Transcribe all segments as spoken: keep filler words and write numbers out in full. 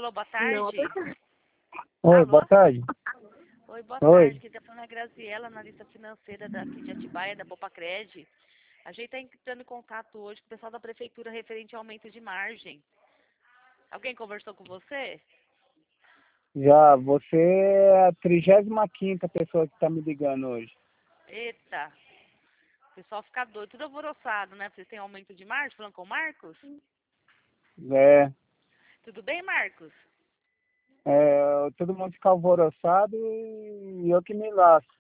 Alô, boa Não, tarde. Oi, Alô? boa tarde. Oi, boa Oi. tarde. Quem está falando é a Graziela, analista financeira daqui de Atibaia, da Popacred. A gente está entrando em contato hoje com o pessoal da prefeitura referente ao aumento de margem. Alguém conversou com você? Já, você é a trigésima quinta pessoa que está me ligando hoje. Eita, o pessoal fica doido, tudo alvoroçado, né? Vocês têm aumento de margem, falando com o Marcos? É, Tudo bem, Marcos? é, todo mundo fica alvoroçado e eu que me lasco.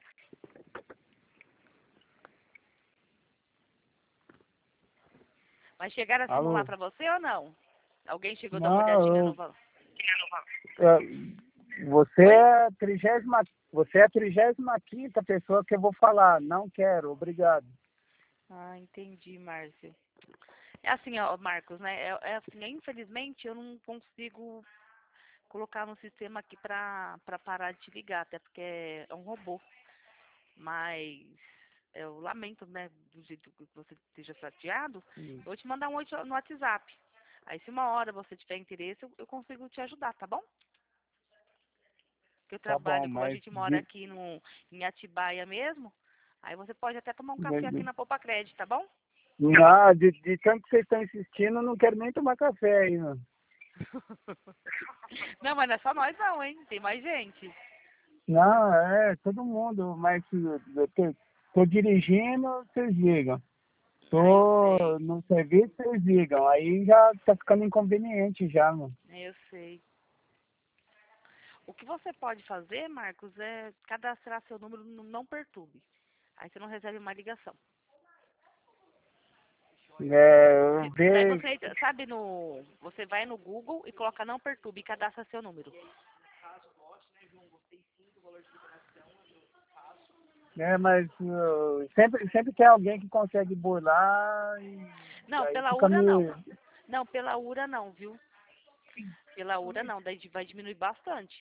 Mas chegaram a simular Alô? para você ou não? Alguém chegou a dar uma olhadinha no Não, valor? eu, é, você Oi? é a trigésima, você é a trigésima quinta pessoa que eu vou falar. Não quero, obrigado. Ah, entendi, Márcio. É assim, ó, Marcos, né? É, é assim, infelizmente eu não consigo colocar no sistema aqui pra, pra parar de te ligar, até porque é um robô. Mas eu lamento, né, do jeito que você esteja chateado, eu vou te mandar um oi no WhatsApp. Aí se uma hora você tiver interesse, eu, eu consigo te ajudar, tá bom? Porque eu Tá bom, trabalho, como a mas gente mora de, aqui no, em Atibaia mesmo, aí você pode até tomar um café aqui de, na Popacred, tá bom? não, de, de tanto que vocês estão insistindo, eu não quero nem tomar café aí, não. Não, mas não é só nós não, hein? Tem mais gente. Não, é, todo mundo, mas eu tô, tô dirigindo, vocês ligam. Ah, eu Tô sei, no serviço, vocês ligam. Aí já tá ficando inconveniente já, mano. eu sei. O que você pode fazer, Marcos, é cadastrar seu número no Não Perturbe. Aí você não recebe mais ligação. É, Daí ver, você, entra- sabe, no, você vai no Google e coloca Não Perturbe e cadastra seu número. né, mas uh, sempre, sempre tem alguém que consegue burlar e Não, aí pela fica URA não. me... Não, pela URA não, viu? Pela URA não, daí vai diminuir bastante.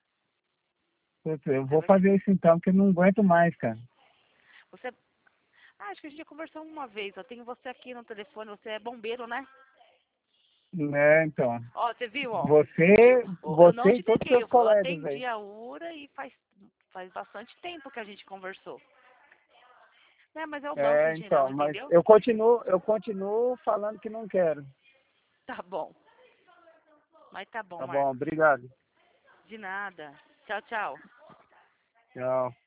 Eu Aí vou vai ser- fazer isso então, porque eu não aguento mais, cara. Você, ah, acho que a gente já conversou uma vez. Eu tenho você aqui no telefone, você é bombeiro, né? Né, então. Ó, você viu, ó? Você, Ó, eu não você te e todos os neguei, seus eu eu colegas aí. atendi a URA e faz, faz bastante tempo que a gente conversou. É, mas é o banco em É, geral, então, mas entendeu? eu continuo, eu continuo falando que não quero. Tá bom. Mas tá bom, Tá bom, Marcos. obrigado. De nada. Tchau, tchau. Tchau.